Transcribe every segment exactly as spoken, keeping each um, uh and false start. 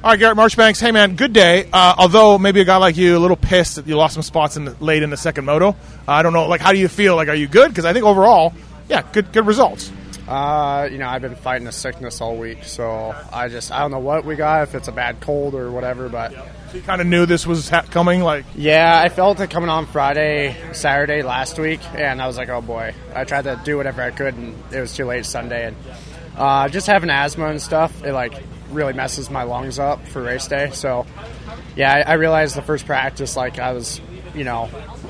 All right, Garrett Marchbanks. Hey, man, good day. Uh, although maybe a guy like you, a little pissed that you lost some spots in the, late in the second moto. Uh, I don't know. Like, how do you feel? Like, are you good? Because I think overall, yeah, good, good results. Uh, you know, I've been fighting a sickness all week, so I just I don't know what we got, if it's a bad cold or whatever, but So you kind of knew this was ha- coming. Like, yeah, I felt it coming on Friday, Saturday last week, and I was like, oh boy. I tried to do whatever I could, and it was too late Sunday, and uh, just having asthma and stuff, it like really messes my lungs up for race day. So yeah, I, I realized the first practice, like I was, you know,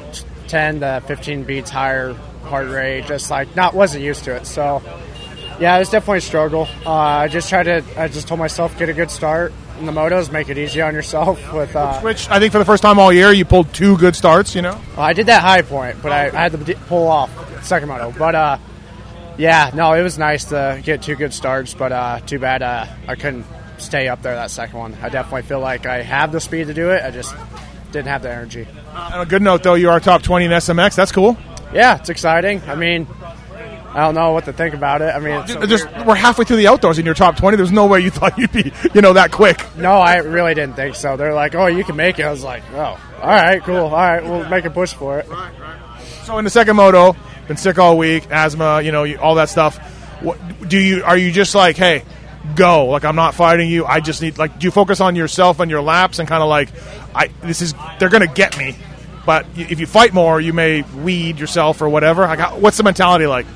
ten to fifteen beats higher heart rate, just like not wasn't used to it. So yeah, it was definitely a struggle. Uh, I just tried to, I just told myself, get a good start in the motos, make it easy on yourself. With uh, which I think for the first time all year, you pulled two good starts, you know? I did that high point, but I, I had to d- pull off second moto. But uh, yeah, no, it was nice to get two good starts, but uh, too bad uh, I couldn't stay up there that second one. I definitely feel like I have the speed to do it. I just didn't have the energy. Uh, on a good note, though, you are top twenty in S M X. That's cool. Yeah, it's exciting. I mean, I don't know what to think about it. I mean, it's so Just, we're halfway through the outdoors in your top twenty. There's no way you thought you'd be, you know, that quick. No, I really didn't think so. They're like, oh, you can make it. I was like, oh, all right, cool. All right, we'll make a push for it. So in the second moto, been sick all week, asthma, you know, you, all that stuff. What do you? Are you just like, hey, go? Like, I'm not fighting you. I just need, like, do you focus on yourself and your laps and kind of like, I this is they're gonna get me, but if you fight more, you may weed yourself or whatever. Like, how, what's the mentality like?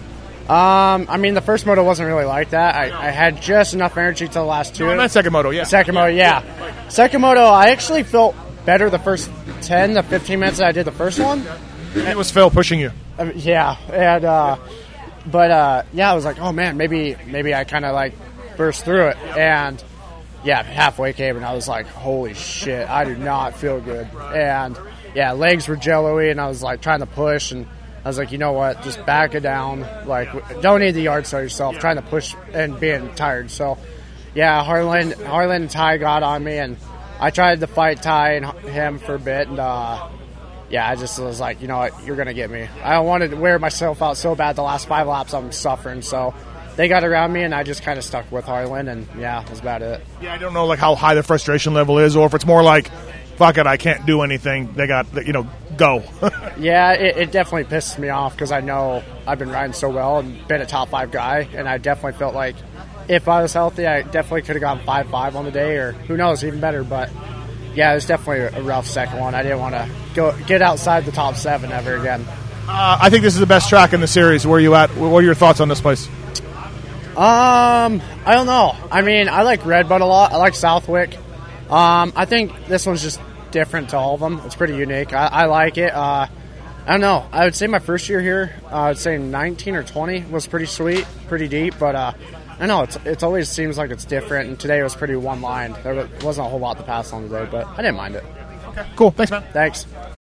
Um, I mean, the first moto wasn't really like that. I, I had just enough energy to the last two. No, that second moto, yeah. Second moto, yeah. Second moto, I actually felt better the first ten to fifteen minutes that I did the first one. It was Phil pushing you. I mean, yeah, and uh, but uh, yeah, I was like, oh man, maybe maybe I kind of like burst through it, and yeah, halfway came, and I was like, holy shit, I do not feel good, and yeah, legs were jello-y, and I was like trying to push, and I was like, you know what, just back it down, like don't need the yard sale yourself, trying to push and being tired. So yeah, Harlan, Harlan and Ty got on me, and I tried to fight Ty and him for a bit, and uh, yeah, I just was like, you know what, you're gonna get me. I wanted to wear myself out so bad the last five laps, I'm suffering, so they got around me, and I just kind of stuck with Harlan, and yeah, that's about it. Yeah, I don't know like how high the frustration level is, or if it's more like, fuck it, I can't do anything. They got, you know, go. Yeah, it, it definitely pisses me off because I know I've been riding so well and been a top five guy, and I definitely felt like if I was healthy, I definitely could have gone five five on the day, or who knows, even better. But yeah, it was definitely a rough second one. I didn't want to go get outside the top seven ever again. Uh, I think this is the best track in the series. Where are you at? What are your thoughts on this place? Um, I don't know. I mean, I like Redbud a lot. I like Southwick. Um, I think this one's just different to all of them. It's pretty unique. I, I like it. Uh, I don't know. I would say my first year here, uh, I would say nineteen or twenty was pretty sweet, pretty deep. But uh, I know it's it's always seems like it's different. And today was pretty one-lined. There wasn't a whole lot to pass on today, but I didn't mind it. Okay, cool. Thanks, man. Thanks.